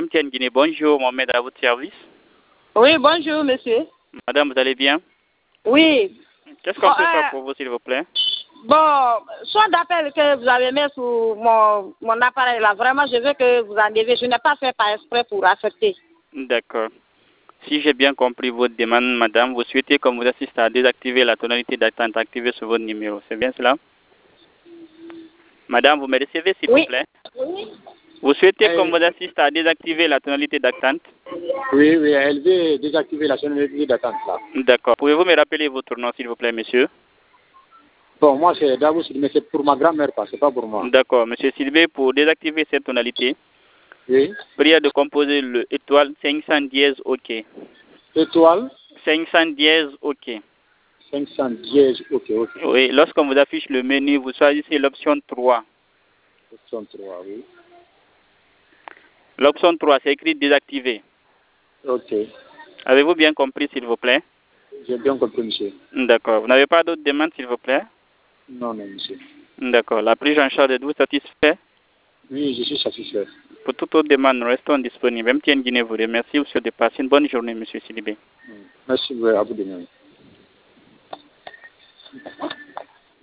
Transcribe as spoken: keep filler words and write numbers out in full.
M T N Guinée, bonjour, Mohamed à votre service. Oui, bonjour, monsieur. Madame, vous allez bien? Oui. Qu'est-ce qu'on Bon, peut euh, faire pour vous, s'il vous plaît? Bon, soit d'appel que vous avez mis sur mon, mon appareil là, vraiment, je veux que vous enlevez. Je n'ai pas fait par exprès pour accepter. D'accord. Si j'ai bien compris votre demande, madame, vous souhaitez qu'on vous assiste à désactiver la tonalité d'attente activée sur votre numéro. C'est bien cela? Madame, vous me recevez, s'il Oui. vous plaît? Oui. Vous souhaitez Eh, qu'on vous assiste à désactiver la tonalité d'attente? Oui, oui, elle veut désactiver la tonalité d'attente là. D'accord. Pouvez-vous me rappeler votre nom, s'il vous plaît, monsieur? Bon, moi c'est Davos, mais c'est pour ma grand-mère, pas, c'est pas pour moi. D'accord. Monsieur Sylvain, pour désactiver cette tonalité, Oui. prière de composer le étoile cinq cents dièse OK. Étoile cinq cents dièse OK. cinq cents dièse, ok, ok. Oui, lorsqu'on vous affiche le menu, vous choisissez l'option trois. Option trois, oui. L'option trois, c'est écrit désactiver. Ok. Avez-vous bien compris, s'il vous plaît? J'ai bien compris, monsieur. D'accord. Vous n'avez pas d'autres demandes, s'il vous plaît? Non, non, monsieur. D'accord. La prise en charge, êtes-vous satisfait? Oui, je suis satisfait. Pour toute autre demande, nous restons disponibles. M T N Guinée vous remercie. Vous souhaite de passer une bonne journée, monsieur Sidibé. Merci, à vous de même.